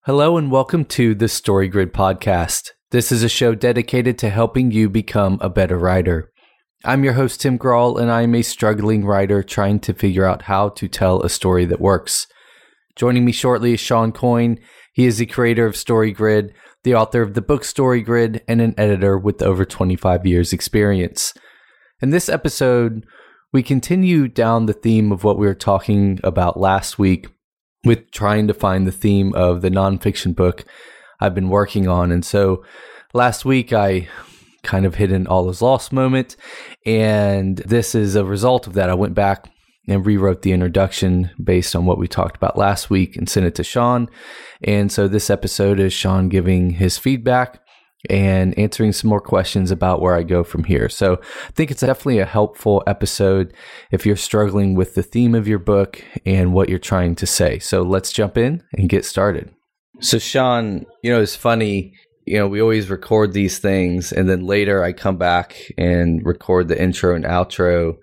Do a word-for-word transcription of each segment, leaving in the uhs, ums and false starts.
Hello and welcome to the Story Grid podcast. This is a show dedicated to helping you become a better writer. I'm your host, Tim Grahl, and I am a struggling writer trying to figure out how to tell a story that works. Joining me shortly is Sean Coyne. He is the creator of Story Grid, the author of the book Story Grid, and an editor with over twenty-five years experience. In this episode, we continue down the theme of what we were talking about last week, with trying to find the theme of the nonfiction book I've been working on. And so last week I kind of hit an all is lost moment. And this is a result of that. I went back and rewrote the introduction based on what we talked about last week and sent it to Sean. And so this episode is Sean giving his feedback and answering some more questions about where I go from here. So I think it's definitely a helpful episode if you're struggling with the theme of your book and what you're trying to say. So let's jump in and get started. So Sean, you know, it's funny, you know, we always record these things and then later I come back and record the intro and outro.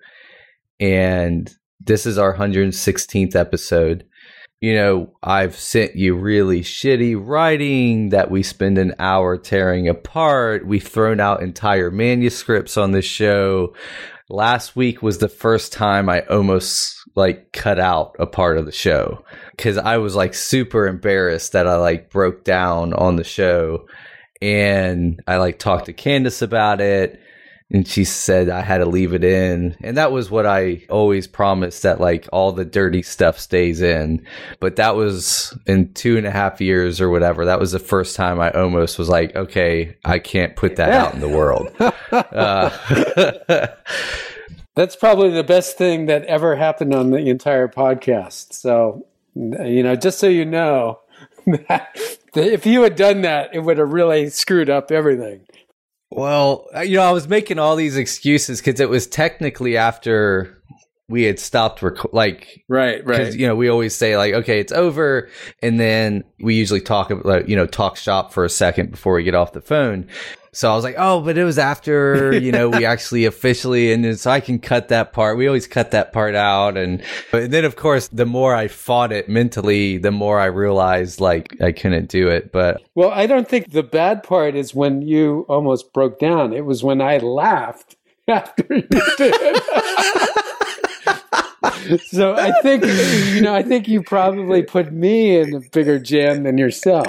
And this is our one hundred sixteenth episode. You know, I've sent you really shitty writing that we spend an hour tearing apart. We've thrown out entire manuscripts on this show. Last week was the first time I almost like cut out a part of the show because I was like super embarrassed that I like broke down on the show. And I like talked to Candace about it. And she said I had to leave it in. And that was what I always promised, that like all the dirty stuff stays in. But that was in two and a half years or whatever. That was the first time I almost was like, okay, I can't put that out in the world. Uh, That's probably the best thing that ever happened on the entire podcast. So, you know, just so you know, that if you had done that, it would have really screwed up everything. Well, you know, I was making all these excuses because it was technically after we had stopped rec- like right, right. Because you know we always say like, okay, it's over, and then we usually talk about you know talk shop for a second before we get off the phone. So I was like, oh, but it was after, you know, we actually officially, and then, so I can cut that part. We always cut that part out. And, and then, of course, the more I fought it mentally, the more I realized like I couldn't do it. But well, I don't think the bad part is when you almost broke down. It was when I laughed after you did. So I think, you know, I think you probably put me in a bigger jam than yourself.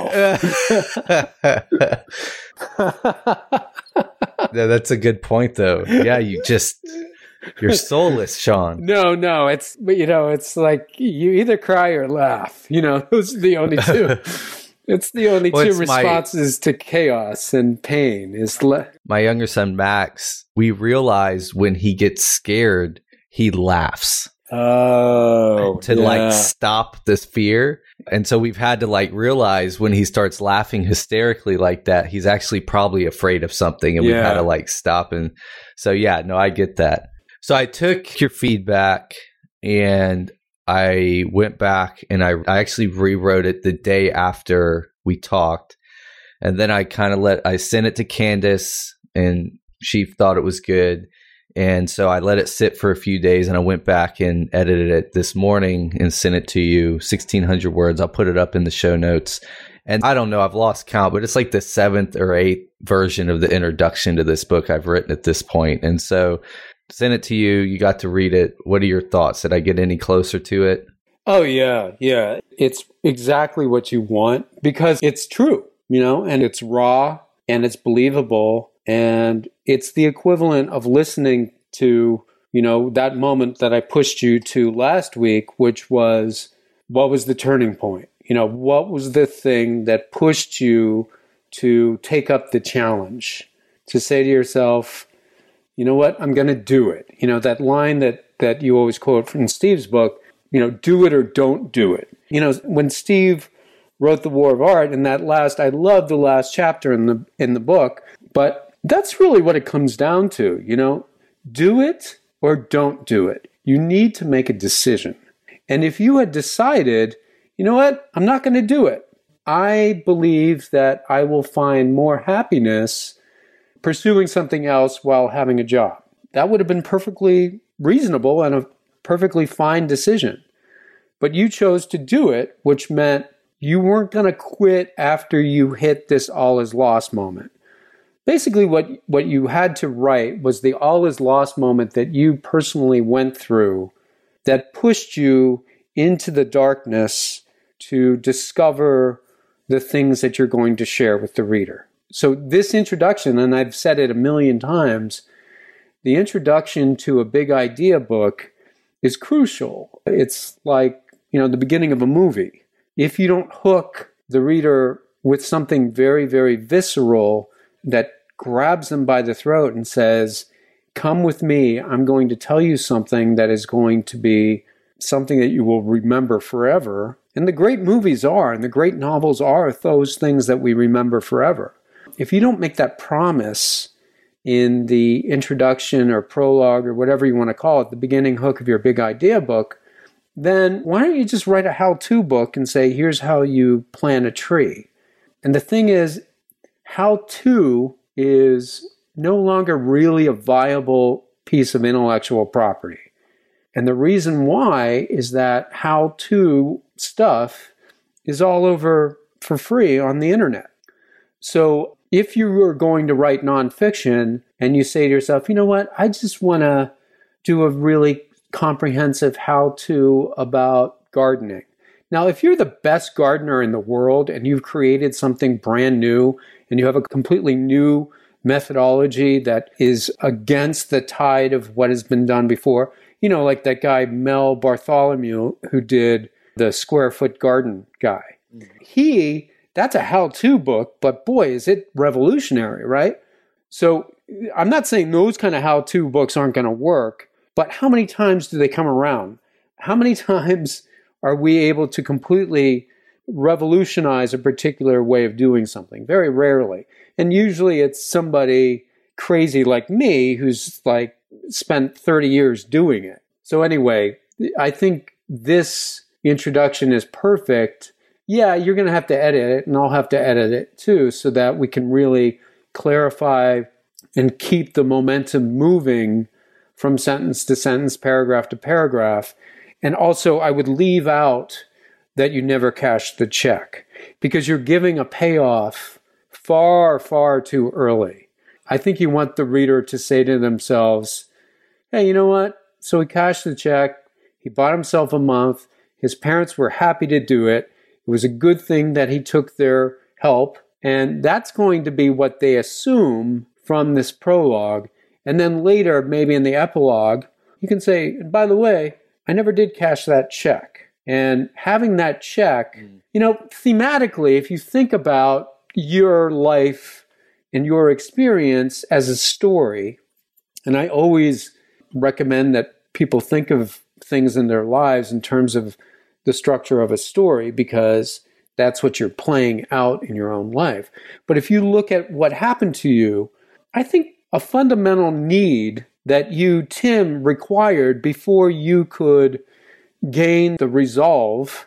Yeah, that's a good point, though. Yeah, you just, you're soulless, Sean. No, no, it's, but you know, it's like you either cry or laugh. You know, those are the only two. It's the only well, two responses my, to chaos and pain. Is le- my younger son, Max, we realize when he gets scared, he laughs. Oh, to yeah. like stop this fear. And so we've had to like realize when he starts laughing hysterically like that, he's actually probably afraid of something, and yeah. we've had to like stop. And so, yeah, no, I get that. So I took your feedback and I went back and I, I actually rewrote it the day after we talked. And then I kind of let, I sent it to Candace and she thought it was good. And so I let it sit for a few days and I went back and edited it this morning and sent it to you, sixteen hundred words. I'll put it up in the show notes. And I don't know, I've lost count, but it's like the seventh or eighth version of the introduction to this book I've written at this point. And so sent it to you. You got to read it. What are your thoughts? Did I get any closer to it? Oh, yeah, yeah. It's exactly what you want because it's true, you know, and it's raw and it's believable. And it's the equivalent of listening to, you know, that moment that I pushed you to last week, which was, what was the turning point? You know, what was the thing that pushed you to take up the challenge, to say to yourself, you know what, I'm going to do it. You know, that line that, that you always quote from Steve's book, you know, do it or don't do it. You know, when Steve wrote The War of Art, and that last, I love the last chapter in the in the book, but that's really what it comes down to, you know, do it or don't do it. You need to make a decision. And if you had decided, you know what, I'm not going to do it. I believe that I will find more happiness pursuing something else while having a job. That would have been perfectly reasonable and a perfectly fine decision. But you chose to do it, which meant you weren't going to quit after you hit this all is lost moment. Basically, what, what you had to write was the all is lost moment that you personally went through that pushed you into the darkness to discover the things that you're going to share with the reader. So this introduction, and I've said it a million times, the introduction to a big idea book is crucial. It's like, you know, the beginning of a movie. If you don't hook the reader with something very, very visceral that grabs them by the throat and says, come with me, I'm going to tell you something that is going to be something that you will remember forever. And the great movies are, and the great novels are those things that we remember forever. If you don't make that promise in the introduction or prologue or whatever you want to call it, the beginning hook of your big idea book, then why don't you just write a how-to book and say, here's how you plant a tree? And the thing is, how-to is no longer really a viable piece of intellectual property. And the reason why is that how-to stuff is all over for free on the internet. So if you are going to write nonfiction and you say to yourself, you know what, I just want to do a really comprehensive how-to about gardening. Now, if you're the best gardener in the world and you've created something brand new and you have a completely new methodology that is against the tide of what has been done before, you know, like that guy Mel Bartholomew who did the Square Foot Garden guy. Mm-hmm. He, that's a how-to book, but boy, is it revolutionary, right? So I'm not saying those kind of how-to books aren't going to work, but how many times do they come around? How many times are we able to completely revolutionize a particular way of doing something? Very rarely. And usually it's somebody crazy like me who's like spent thirty years doing it. So anyway, I think this introduction is perfect. Yeah, you're going to have to edit it, and I'll have to edit it too, so that we can really clarify and keep the momentum moving from sentence to sentence, paragraph to paragraph. And also, I would leave out that you never cash the check, because you're giving a payoff far, far too early. I think you want the reader to say to themselves, hey, you know what? So he cashed the check. He bought himself a month. His parents were happy to do it. It was a good thing that he took their help. And that's going to be what they assume from this prologue. And then later, maybe in the epilogue, you can say, by the way, I never did cash that check. And having that check, mm. you know, thematically, if you think about your life and your experience as a story, and I always recommend that people think of things in their lives in terms of the structure of a story, because that's what you're playing out in your own life. But if you look at what happened to you, I think a fundamental need that you, Tim, required before you could gain the resolve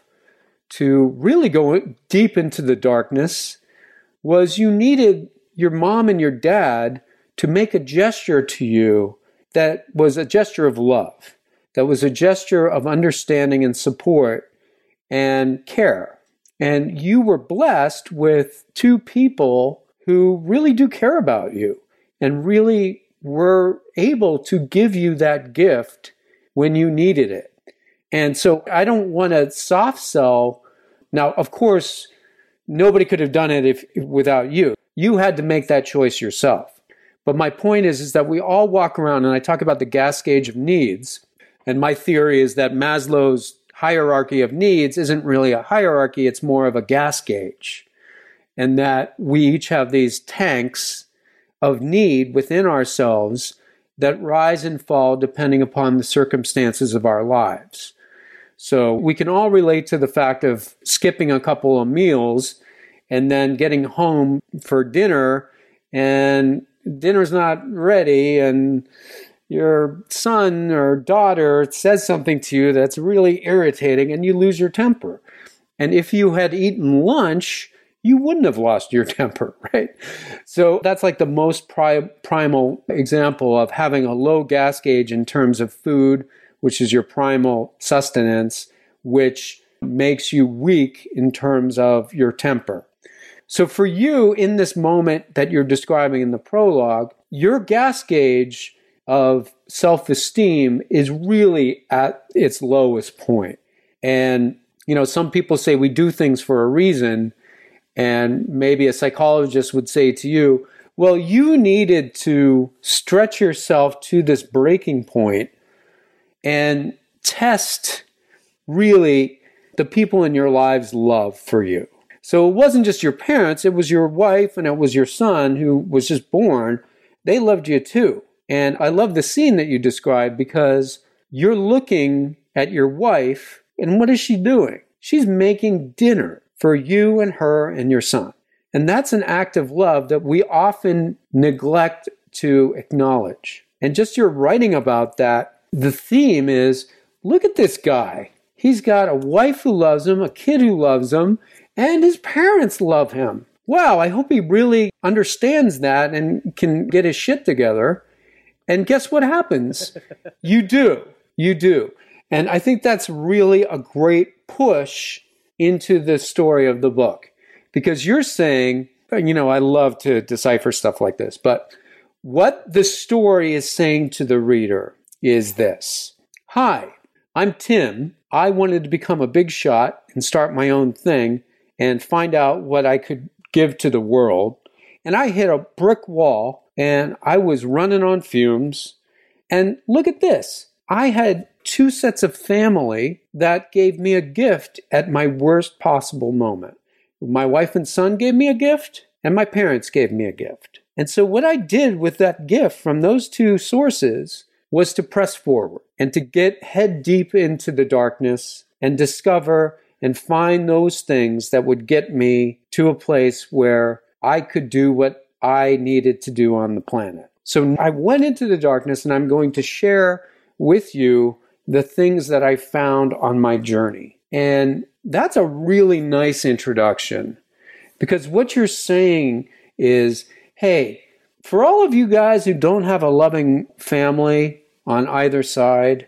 to really go deep into the darkness was you needed your mom and your dad to make a gesture to you that was a gesture of love, that was a gesture of understanding and support and care. And you were blessed with two people who really do care about you and really were able to give you that gift when you needed it. And so I don't want to soft sell. Now, of course, nobody could have done it if without you. You had to make that choice yourself. But my point is, is that we all walk around, and I talk about the gas gauge of needs. And my theory is that Maslow's hierarchy of needs isn't really a hierarchy, it's more of a gas gauge. And that we each have these tanks of need within ourselves that rise and fall depending upon the circumstances of our lives. So we can all relate to the fact of skipping a couple of meals and then getting home for dinner and dinner's not ready and your son or daughter says something to you that's really irritating and you lose your temper. And if you had eaten lunch, you wouldn't have lost your temper, right? So that's like the most pri- primal example of having a low gas gauge in terms of food, which is your primal sustenance, which makes you weak in terms of your temper. So for you, in this moment that you're describing in the prologue, your gas gauge of self-esteem is really at its lowest point. And, you know, some people say we do things for a reason, and maybe a psychologist would say to you, well, you needed to stretch yourself to this breaking point and test really the people in your lives' love for you. So it wasn't just your parents, it was your wife and it was your son who was just born. They loved you too. And I love the scene that you described because you're looking at your wife and what is she doing? She's making dinner for you and her and your son. And that's an act of love that we often neglect to acknowledge. And just your writing about that, the theme is, look at this guy. He's got a wife who loves him, a kid who loves him, and his parents love him. Wow, I hope he really understands that and can get his shit together. And guess what happens? You do. You do. And I think that's really a great push into the story of the book. Because you're saying, you know, I love to decipher stuff like this, but what the story is saying to the reader is this. Hi, I'm Tim. I wanted to become a big shot and start my own thing and find out what I could give to the world. And I hit a brick wall and I was running on fumes. And look at this. I had two sets of family that gave me a gift at my worst possible moment. My wife and son gave me a gift, and my parents gave me a gift. And so what I did with that gift from those two sources was to press forward and to get head deep into the darkness and discover and find those things that would get me to a place where I could do what I needed to do on the planet. So I went into the darkness, and I'm going to share with you the things that I found on my journey. And that's a really nice introduction, because what you're saying is, hey, for all of you guys who don't have a loving family on either side,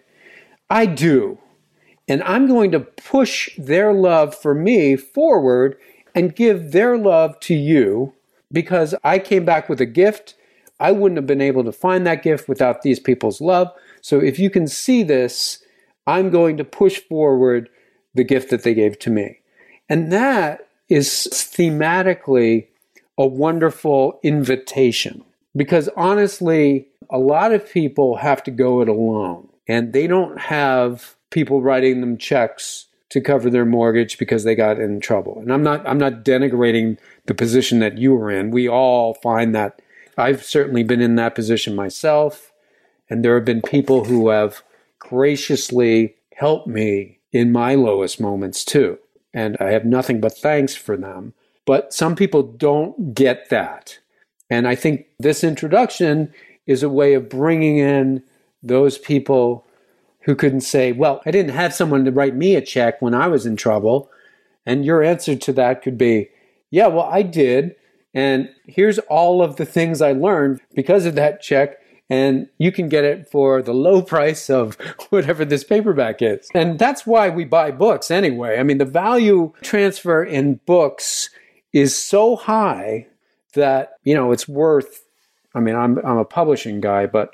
I do. And I'm going to push their love for me forward and give their love to you, because I came back with a gift. I wouldn't have been able to find that gift without these people's love. So if you can see this, I'm going to push forward the gift that they gave to me. And that is thematically a wonderful invitation, because honestly, a lot of people have to go it alone, and they don't have people writing them checks to cover their mortgage because they got in trouble. And I'm not I'm not denigrating the position that you were in. We all find that. I've certainly been in that position myself, and there have been people who have graciously helped me in my lowest moments too. And I have nothing but thanks for them. But some people don't get that. And I think this introduction is a way of bringing in those people who couldn't say, well, I didn't have someone to write me a check when I was in trouble. And your answer to that could be, yeah, well, I did. And here's all of the things I learned because of that check. And you can get it for the low price of whatever this paperback is. And that's why we buy books anyway. I mean, the value transfer in books is so high that, you know, it's worth, I mean, I'm I'm a publishing guy, but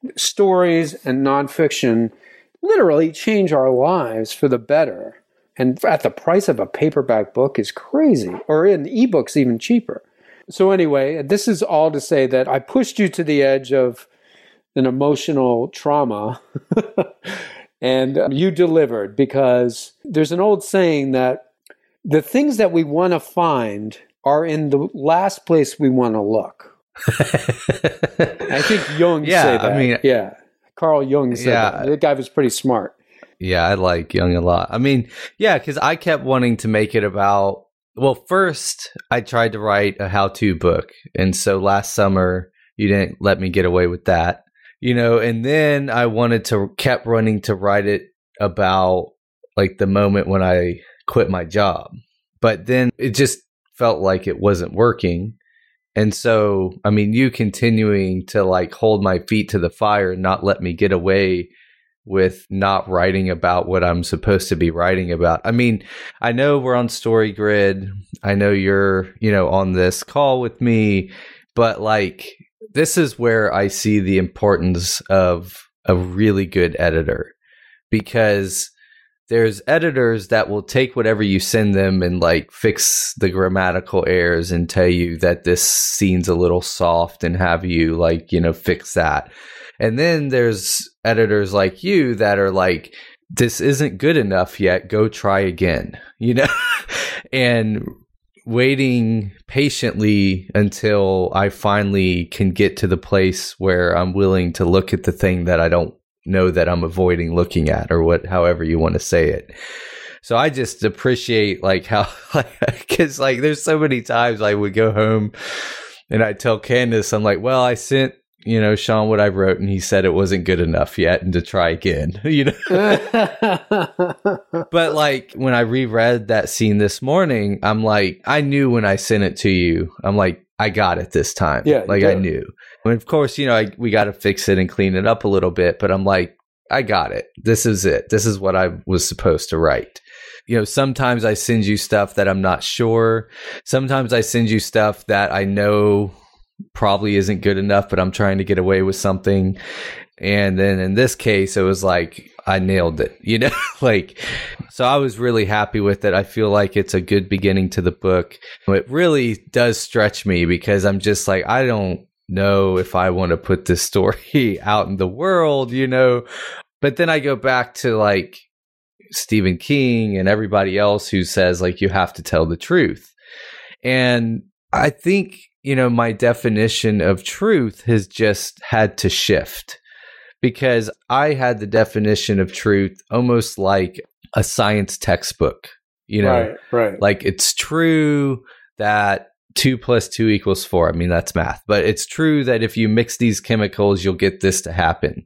stories and nonfiction literally change our lives for the better. And at the price of a paperback book is crazy, or in ebooks even cheaper. So anyway, this is all to say that I pushed you to the edge of an emotional trauma, and you delivered, because there's an old saying that the things that we want to find are in the last place we want to look. I think Jung yeah, said that. I mean, yeah, Carl Jung said yeah, that. That guy was pretty smart. Yeah, I like Jung a lot. I mean, yeah, because I kept wanting to make it about, well, first I tried to write a how-to book. And so last summer, you didn't let me get away with that. You know, and then I wanted to, kept running to write it about like the moment when I quit my job. But then it just felt like it wasn't working. And so, I mean, you continuing to like hold my feet to the fire and not let me get away with not writing about what I'm supposed to be writing about. I mean, I know we're on StoryGrid. I know you're, you know, on this call with me, but like, this is where I see the importance of a really good editor, because there's editors that will take whatever you send them and like fix the grammatical errors and tell you that this scene's a little soft and have you like, you know, fix that. And then there's editors like you that are like, this isn't good enough yet, go try again, you know, and waiting patiently until I finally can get to the place where I'm willing to look at the thing that I don't know that I'm avoiding looking at, or what, however you want to say it. So I just appreciate like how, like, cause like there's so many times I would go home and I'd tell Candace, I'm like, well, I sent, you know, Sean what I wrote and he said it wasn't good enough yet and to try again, you know? But like when I reread that scene this morning, I'm like, I knew when I sent it to you, I'm like, I got it this time. Yeah, like I knew. And of course, you know, I, we got to fix it and clean it up a little bit, but I'm like, I got it. This is it. This is what I was supposed to write. You know, sometimes I send you stuff that I'm not sure. Sometimes I send you stuff that I know probably isn't good enough, but I'm trying to get away with something. And then in this case, it was like, I nailed it, you know, like, so I was really happy with it. I feel like it's a good beginning to the book. It really does stretch me because I'm just like, I don't know if I want to put this story out in the world, you know, but then I go back to like Stephen King and everybody else who says like, you have to tell the truth. And I think, you know, my definition of truth has just had to shift, because I had the definition of truth almost like a science textbook, you know, right, right. Like it's true that two plus two equals four. I mean, that's math, but it's true that if you mix these chemicals, you'll get this to happen.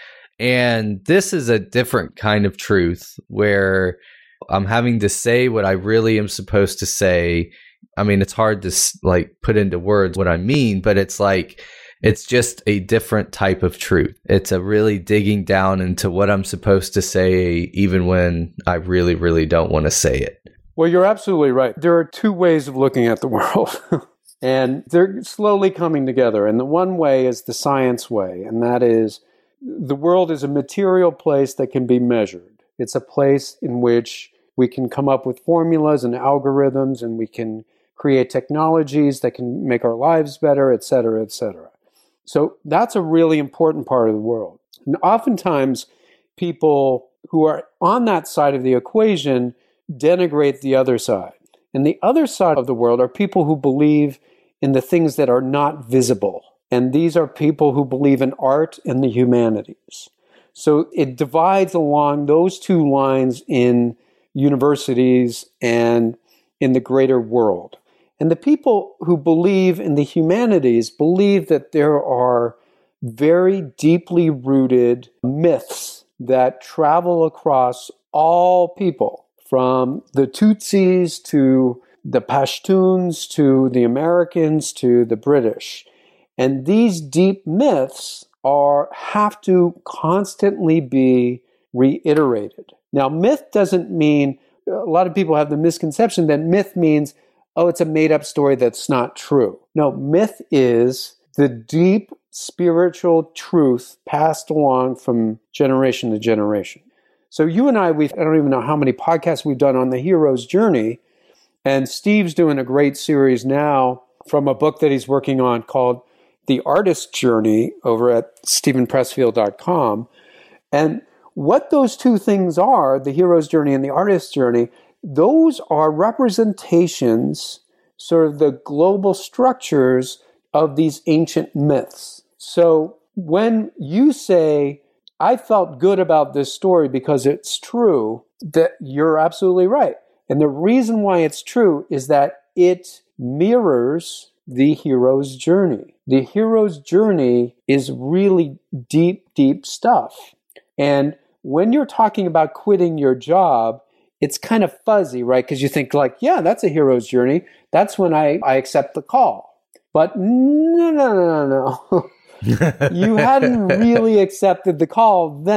And this is a different kind of truth where I'm having to say what I really am supposed to say. I mean, it's hard to like put into words what I mean, but it's like, it's just a different type of truth. It's a really digging down into what I'm supposed to say, even when I really, really don't want to say it. Well, you're absolutely right. There are two ways of looking at the world, and they're slowly coming together. And the one way is the science way, and that is the world is a material place that can be measured. It's a place in which we can come up with formulas and algorithms, and we can create technologies that can make our lives better, et cetera, et cetera. So that's a really important part of the world. And oftentimes, people who are on that side of the equation denigrate the other side. And the other side of the world are people who believe in the things that are not visible. And these are people who believe in art and the humanities. So it divides along those two lines in universities and in the greater world. And the people who believe in the humanities believe that there are very deeply rooted myths that travel across all people, from the Tutsis to the Pashtuns to the Americans to the British. And these deep myths are have to constantly be reiterated. Now, myth doesn't mean, a lot of people have the misconception that myth means, oh, it's a made-up story that's not true. No, myth is the deep spiritual truth passed along from generation to generation. So you and I, we've, I don't even know how many podcasts we've done on the hero's journey, and Steve's doing a great series now from a book that he's working on called The Artist's Journey over at stephen pressfield dot com. And what those two things are, the hero's journey and the artist's journey, those are representations, sort of the global structures of these ancient myths. So when you say, I felt good about this story because it's true, that you're absolutely right. And the reason why it's true is that it mirrors the hero's journey. The hero's journey is really deep, deep stuff. And when you're talking about quitting your job, it's kind of fuzzy, right? Because you think like, yeah, that's a hero's journey. That's when I, I accept the call. But no, no, no, no, no. You hadn't really accepted the call then.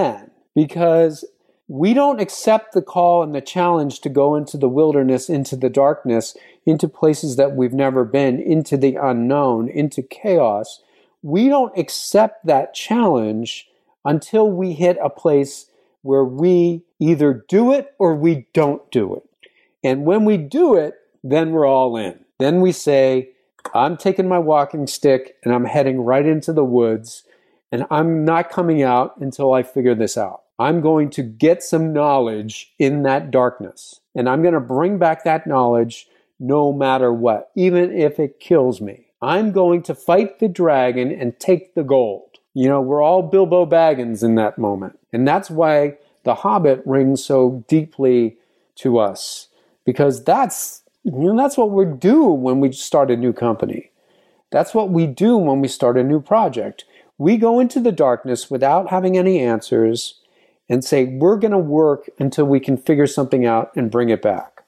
because we don't accept the call and the challenge to go into the wilderness, into the darkness, into places that we've never been, into the unknown, into chaos. We don't accept that challenge until we hit a place where we either do it or we don't do it. And when we do it, then we're all in. Then we say, I'm taking my walking stick and I'm heading right into the woods, and I'm not coming out until I figure this out. I'm going to get some knowledge in that darkness, and I'm going to bring back that knowledge no matter what, even if it kills me. I'm going to fight the dragon and take the gold. You know, we're all Bilbo Baggins in that moment. And that's why The Hobbit rings so deeply to us, because that's, you know, that's what we do when we start a new company. That's what we do when we start a new project. We go into the darkness without having any answers and say, we're going to work until we can figure something out and bring it back.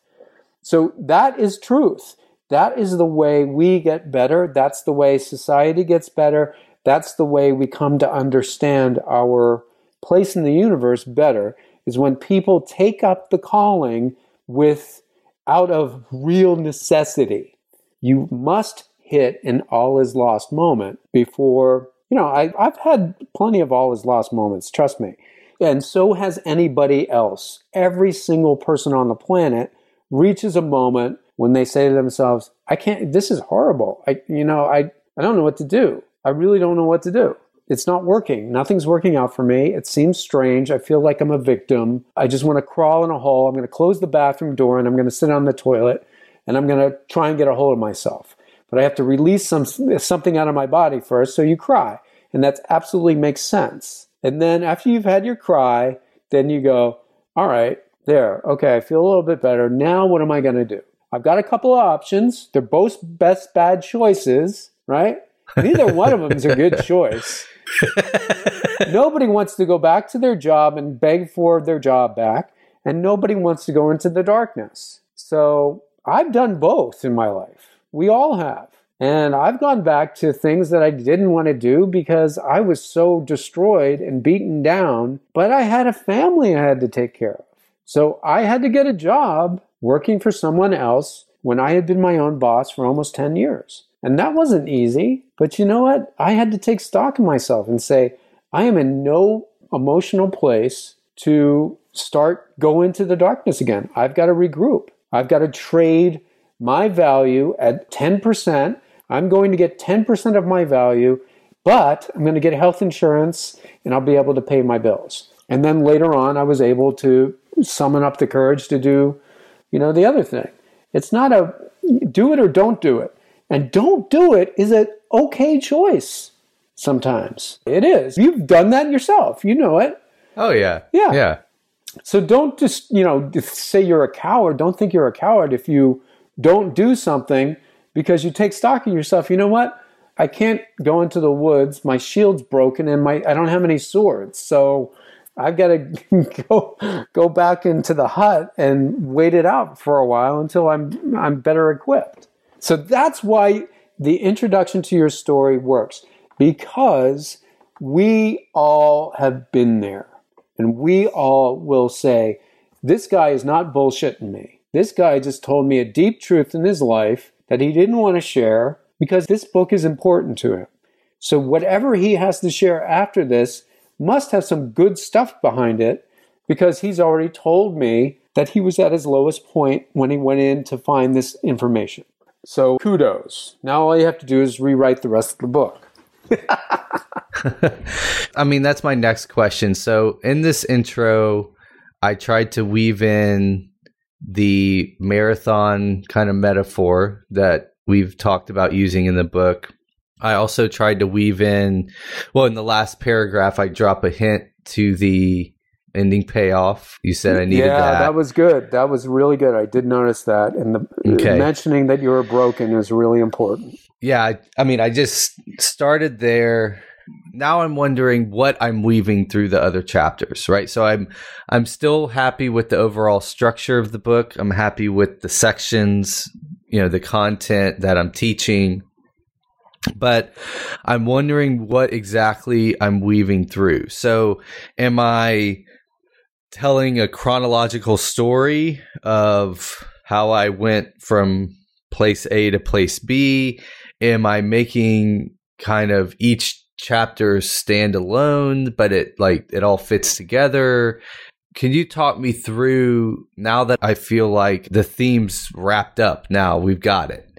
So that is truth. That is the way we get better. That's the way society gets better. That's the way we come to understand our place in the universe better, is when people take up the calling with out of real necessity. You must hit an all is lost moment before, you know, I, I've had plenty of all is lost moments, trust me. And so has anybody else. Every single person on the planet reaches a moment when they say to themselves, I can't, this is horrible. I, you know, I, I don't know what to do. I really don't know what to do. It's not working. Nothing's working out for me. It seems strange. I feel like I'm a victim. I just want to crawl in a hole. I'm going to close the bathroom door and I'm going to sit on the toilet and I'm going to try and get a hold of myself. But I have to release some something out of my body first, so you cry. And that absolutely makes sense. And then after you've had your cry, then you go, all right, there. Okay, I feel a little bit better. Now what am I going to do? I've got a couple of options. They're both best bad choices, right? Neither one of them is a good choice. Nobody wants to go back to their job and beg for their job back, and nobody wants to go into the darkness. So I've done both in my life. We all have. And I've gone back to things that I didn't want to do because I was so destroyed and beaten down, but I had a family I had to take care of. So I had to get a job working for someone else when I had been my own boss for almost ten years. And that wasn't easy, but you know what? I had to take stock of myself and say, I am in no emotional place to start go into the darkness again. I've got to regroup. I've got to trade my value at ten percent. I'm going to get ten percent of my value, but I'm going to get health insurance and I'll be able to pay my bills. And then later on, I was able to summon up the courage to do, you know, the other thing. It's not a do it or don't do it. And don't do it is an okay choice sometimes. It is. You've done that yourself. You know it. Oh, yeah. Yeah. Yeah. So don't just, you know, say you're a coward. Don't think you're a coward if you don't do something because you take stock of yourself. You know what? I can't go into the woods. My shield's broken and my I don't have any swords. So I've got to go go back into the hut and wait it out for a while until I'm I'm better equipped. So that's why the introduction to your story works, because we all have been there. And we all will say, this guy is not bullshitting me. This guy just told me a deep truth in his life that he didn't want to share because this book is important to him. So whatever he has to share after this must have some good stuff behind it, because he's already told me that he was at his lowest point when he went in to find this information. So kudos. Now all you have to do is rewrite the rest of the book. I mean, that's my next question. So in this intro, I tried to weave in the marathon kind of metaphor that we've talked about using in the book. I also tried to weave in, well, in the last paragraph, I drop a hint to the ending payoff. You said I needed yeah, that. Yeah, that was good. That was really good. I did notice that. And the okay. mentioning that you were broken is really important. Yeah, I, I mean, I just started there. Now I'm wondering what I'm weaving through the other chapters, right? So I'm I'm still happy with the overall structure of the book. I'm happy with the sections, you know, the content that I'm teaching. But I'm wondering what exactly I'm weaving through. So am I telling a chronological story of how I went from place A to place B? Am I making kind of each chapter stand alone, but it like it all fits together? Can you talk me through, now that I feel like the theme's wrapped up, now we've got it.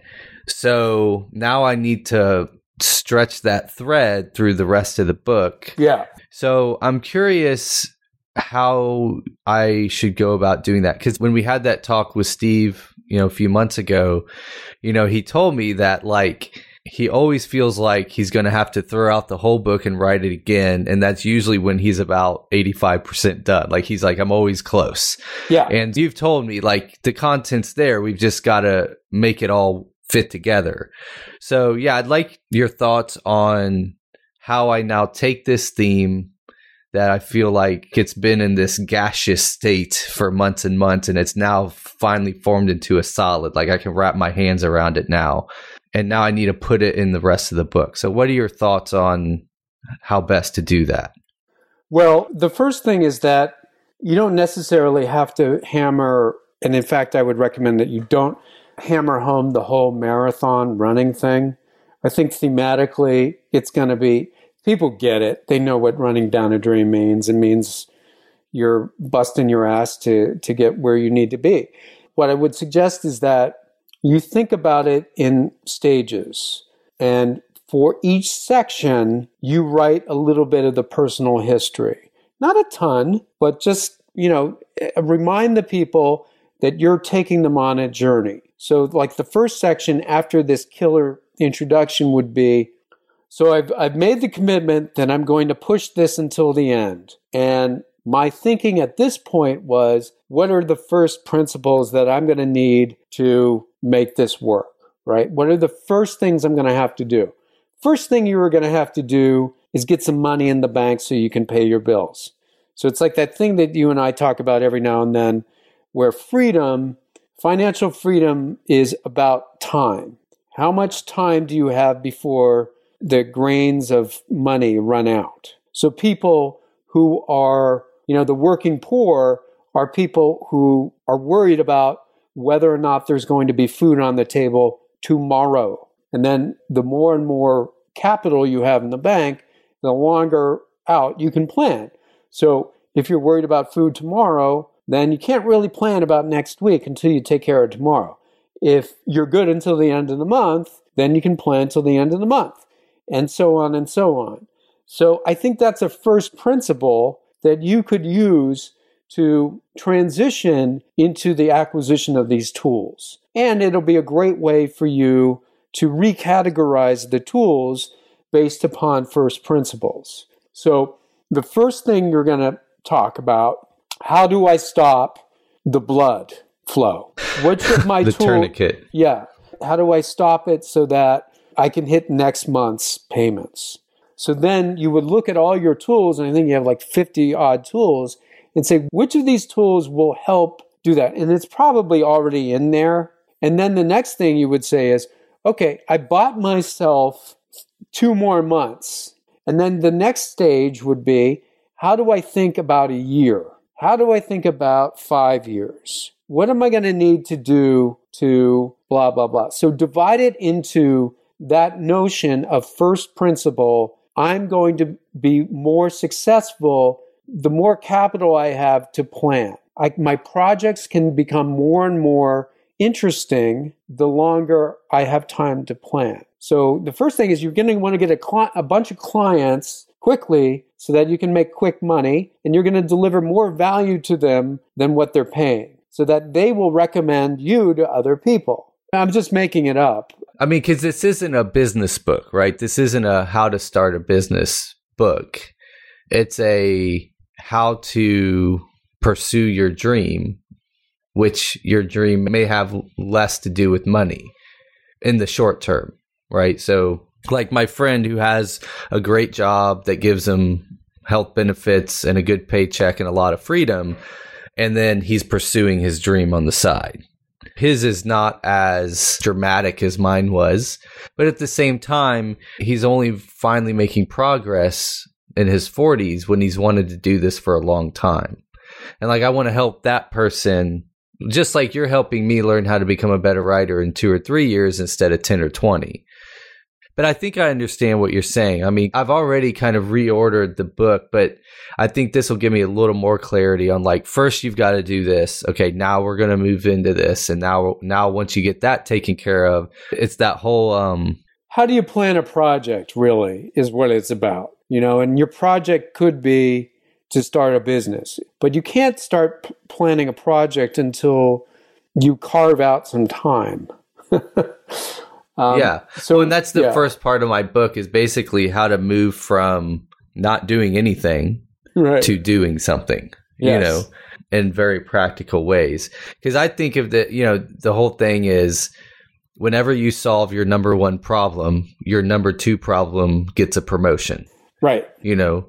So now I need to stretch that thread through the rest of the book. Yeah. So I'm curious how I should go about doing that. Because when we had that talk with Steve, you know, a few months ago, you know, he told me that like he always feels like he's going to have to throw out the whole book and write it again. And that's usually when he's about eighty-five percent done. Like he's like, I'm always close. Yeah. And you've told me like the content's there. We've just got to make it all fit together. So yeah, I'd like your thoughts on how I now take this theme that I feel like it's been in this gaseous state for months and months, and it's now finally formed into a solid. Like I can wrap my hands around it now. And now I need to put it in the rest of the book. So what are your thoughts on how best to do that? Well, the first thing is that you don't necessarily have to hammer, and in fact, I would recommend that you don't hammer home the whole marathon running thing. I think thematically, it's going to be, people get it. They know what running down a dream means. It means you're busting your ass to, to get where you need to be. What I would suggest is that you think about it in stages. And for each section, you write a little bit of the personal history. Not a ton, but just, you know, remind the people that you're taking them on a journey. So like the first section after this killer introduction would be, so I've I've made the commitment that I'm going to push this until the end. And my thinking at this point was, what are the first principles that I'm going to need to make this work, right? What are the first things I'm going to have to do? First thing you are going to have to do is get some money in the bank so you can pay your bills. So it's like that thing that you and I talk about every now and then, where freedom, financial freedom, is about time. How much time do you have before the grains of money run out? So people who are, you know, the working poor are people who are worried about whether or not there's going to be food on the table tomorrow. And then the more and more capital you have in the bank, the longer out you can plan. So if you're worried about food tomorrow, then you can't really plan about next week until you take care of tomorrow. If you're good until the end of the month, then you can plan till the end of the month, and so on and so on. So I think that's a first principle that you could use to transition into the acquisition of these tools. And it'll be a great way for you to recategorize the tools based upon first principles. So the first thing you're going to talk about, how do I stop the blood flow? Which of my the tools? Tourniquet. Yeah. How do I stop it so that I can hit next month's payments? So then you would look at all your tools, and I think you have like fifty odd tools, and say, which of these tools will help do that? And it's probably already in there. And then the next thing you would say is, okay, I bought myself two more months. And then the next stage would be, how do I think about a year? How do I think about five years? What am I going to need to do to blah, blah, blah? So divide it into that notion of first principle. I'm going to be more successful the more capital I have to plan. I, my projects can become more and more interesting the longer I have time to plan. So the first thing is you're going to want to get a, cli- a bunch of clients quickly so that you can make quick money, and you're going to deliver more value to them than what they're paying so that they will recommend you to other people. I'm just making it up. I mean, because this isn't a business book, right? This isn't a how to start a business book. It's a how to pursue your dream, which your dream may have less to do with money in the short term, right? So like my friend who has a great job that gives him health benefits and a good paycheck and a lot of freedom, and then he's pursuing his dream on the side. his is not as dramatic as mine was. But at the same time, he's only finally making progress in his forties when he's wanted to do this for a long time. And like, I want to help that person, just like you're helping me learn how to become a better writer in two or three years instead of ten or twenty. But I think I understand what you're saying. I mean, I've already kind of reordered the book, but I think this will give me a little more clarity on like, first you've got to do this. Okay, now we're going to move into this. And now, now once you get that taken care of, it's that whole... um How do you plan a project, really, is what it's about. You know, and your project could be to start a business, but you can't start p- planning a project until you carve out some time. Um, yeah. So, and that's the yeah. first part of my book is basically how to move from not doing anything right. to doing something, yes. you know, in very practical ways. Because I think of the, you know, the whole thing is whenever you solve your number one problem, your number two problem gets a promotion. Right. You know,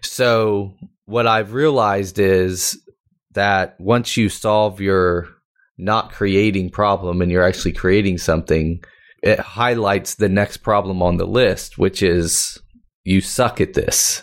so what I've realized is that once you solve your not creating problem and you're actually creating something, it highlights the next problem on the list, which is you suck at this,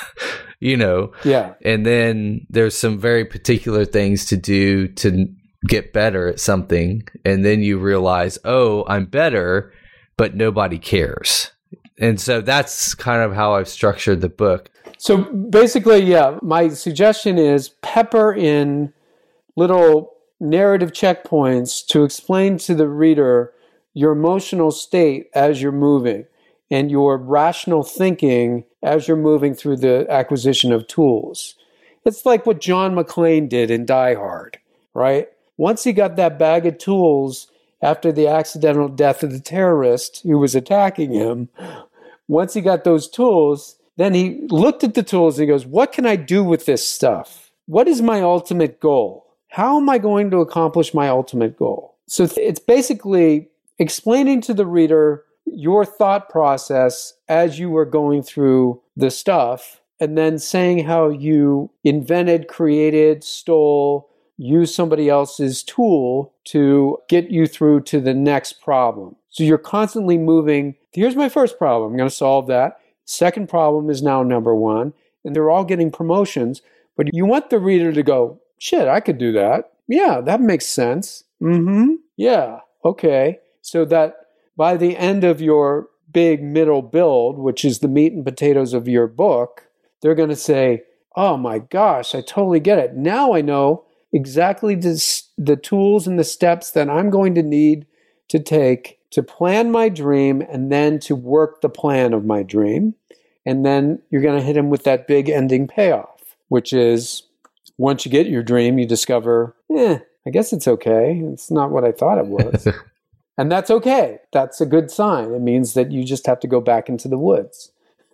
you know? Yeah. And then there's some very particular things to do to get better at something. And then you realize, oh, I'm better, but nobody cares. And so that's kind of how I've structured the book. So basically, yeah, my suggestion is pepper in little narrative checkpoints to explain to the reader your emotional state as you're moving and your rational thinking as you're moving through the acquisition of tools. It's like what John McClane did in Die Hard, right? Once he got that bag of tools after the accidental death of the terrorist who was attacking him, once he got those tools, then he looked at the tools and he goes, what can I do with this stuff? What is my ultimate goal? How am I going to accomplish my ultimate goal? So it's basically explaining to the reader your thought process as you were going through the stuff, and then saying how you invented, created, stole, used somebody else's tool to get you through to the next problem. So you're constantly moving. Here's my first problem. I'm going to solve that. Second problem is now number one. And they're all getting promotions. But you want the reader to go, shit, I could do that. Yeah, that makes sense. Mm-hmm. Yeah, okay. So that by the end of your big middle build, which is the meat and potatoes of your book, they're going to say, oh my gosh, I totally get it. Now I know exactly this, the tools and the steps that I'm going to need to take to plan my dream and then to work the plan of my dream. And then you're going to hit them with that big ending payoff, which is once you get your dream, you discover, eh, I guess it's okay. It's not what I thought it was. And that's okay. That's a good sign. It means that you just have to go back into the woods.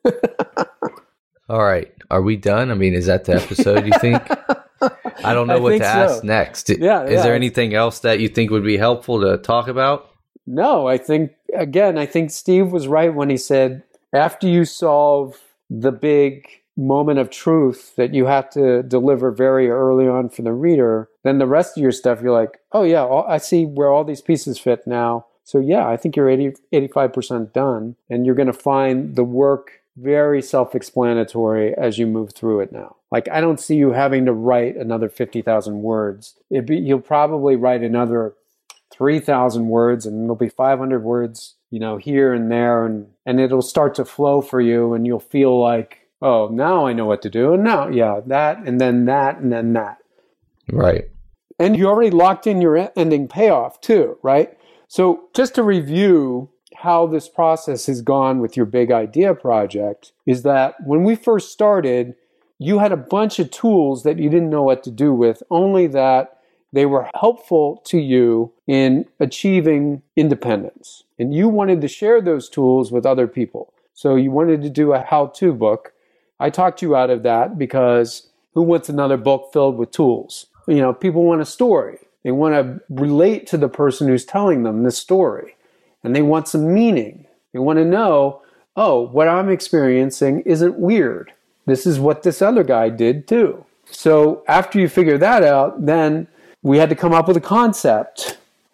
All right. Are we done? I mean, is that the episode, you think? I don't know I what to so. ask next. Yeah, is yeah. there anything else that you think would be helpful to talk about? No, I think, again, I think Steve was right when he said, after you solve the big moment of truth that you have to deliver very early on for the reader, then the rest of your stuff, you're like, oh yeah, I see where all these pieces fit now. So yeah, I think you're eighty, eighty-five percent done. And you're going to find the work very self-explanatory as you move through it now. Like, I don't see you having to write another fifty thousand words. It'd be, you'll probably write another three thousand words, and there'll be five hundred words, you know, here and there, and, and it'll start to flow for you, and you'll feel like, oh, now I know what to do. And now, yeah, that, and then that, and then that. Right. And you already locked in your ending payoff too, right? So just to review how this process has gone with your big idea project is that when we first started, you had a bunch of tools that you didn't know what to do with, only that they were helpful to you in achieving independence. And you wanted to share those tools with other people. So you wanted to do a how-to book. I talked you out of that because who wants another book filled with tools? You know, people want a story. They want to relate to the person who's telling them this story. And they want some meaning. They want to know, oh, what I'm experiencing isn't weird. This is what this other guy did too. So after you figure that out, then we had to come up with a concept.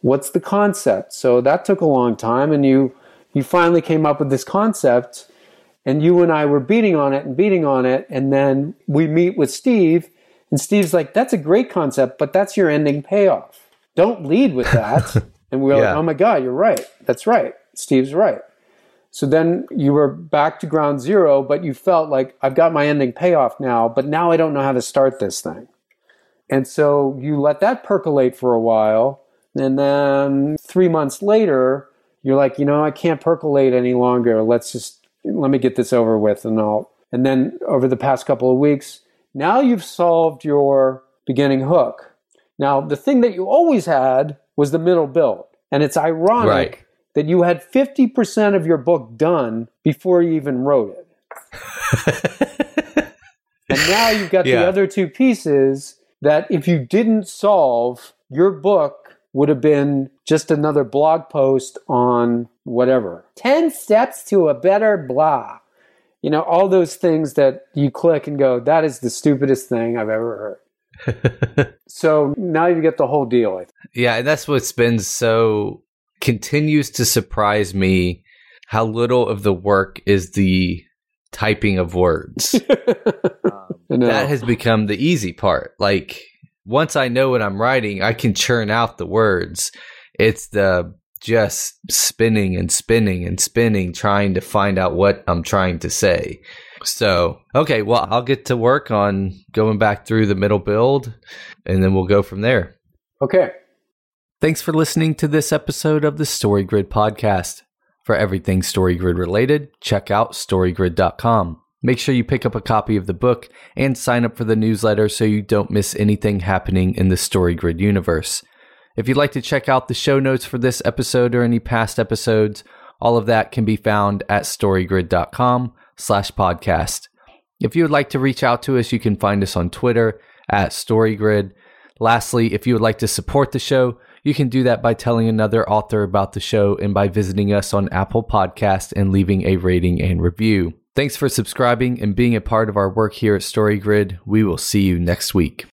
What's the concept? So that took a long time, and you you finally came up with this concept, and you and I were beating on it and beating on it, and then we meet with Steve, and Steve's like, that's a great concept, but that's your ending payoff. Don't lead with that. And we were yeah. like, oh my God, you're right. That's right. Steve's right. So then you were back to ground zero, but you felt like, I've got my ending payoff now, but now I don't know how to start this thing. And so you let that percolate for a while, and then three months later, you're like, you know, I can't percolate any longer. Let's just, let me get this over with. And I'll, and then over the past couple of weeks, now you've solved your beginning hook. Now, the thing that you always had was the middle build. And it's ironic right. that you had fifty percent of your book done before you even wrote it. And now you've got yeah. the other two pieces that if you didn't solve, your book would have been just another blog post on whatever. ten steps to a better blah. You know, all those things that you click and go, that is the stupidest thing I've ever heard. So now you get the whole deal. I think. Yeah, and that's what's been so, continues to surprise me, how little of the work is the typing of words. um, that has become the easy part. Like, once I know what I'm writing, I can churn out the words. It's the just spinning and spinning and spinning, trying to find out what I'm trying to say. So, okay, well, I'll get to work on going back through the middle build, and then we'll go from there. Okay. Thanks for listening to this episode of the StoryGrid podcast. For everything StoryGrid related, check out storygrid dot com. Make sure you pick up a copy of the book and sign up for the newsletter so you don't miss anything happening in the StoryGrid universe. If you'd like to check out the show notes for this episode or any past episodes, all of that can be found at storygrid dot com slash podcast. If you would like to reach out to us, you can find us on Twitter at StoryGrid. Lastly, if you would like to support the show, you can do that by telling another author about the show and by visiting us on Apple Podcasts and leaving a rating and review. Thanks for subscribing and being a part of our work here at StoryGrid. We will see you next week.